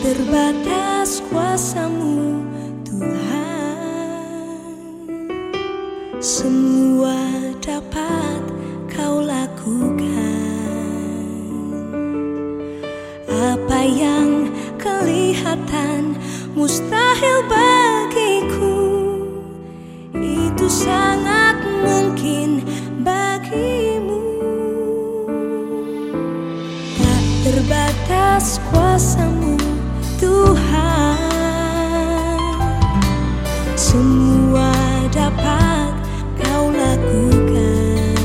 terbatas kuasa-Mu Tuhan, semua dapat Kau lakukan. Apa yang kelihatan mustahil bagiku, itu sangat mungkin bagimu. Tak terbatas kuasa-Mu Tuhan, semua dapat Kau lakukan.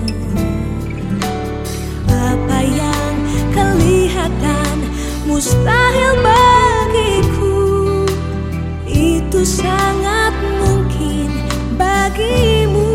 Apa yang kelihatan mustahil bagiku, itu sangat mungkin bagimu.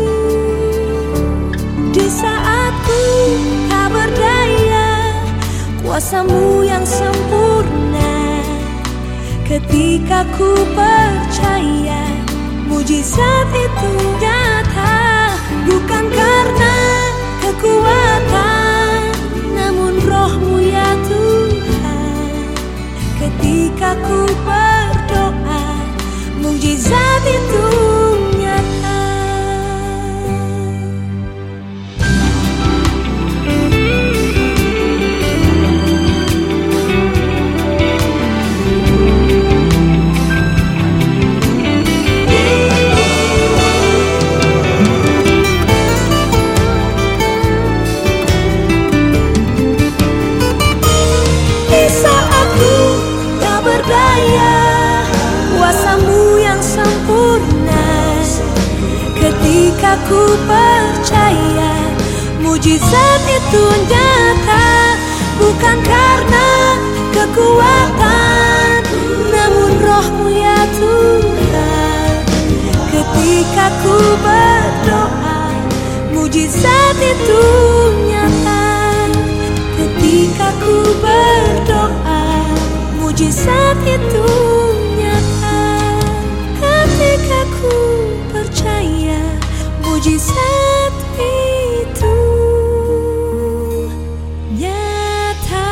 Di saat ku tak berdaya, kuasa-Mu yang sempurna. Ketika ku percaya, mujizat itu nyata. Bukan karena kekuatan, namun Roh-Mu ya Tuhan. Ketika ku berdoa, mujizat itu nyata. Di saat ku tak berdaya, kuasa-Mu yang sempurna. Ketika ku percaya, mujizat itu nyata. Bukan karena kekuatan, namun Roh-Mu ya Tuhan. Ketika ku berdoa, mujizat itu nyata. Ketika ku berdoa, mujizat itu nyata. Ketika ku percaya, mujizat itu nyata.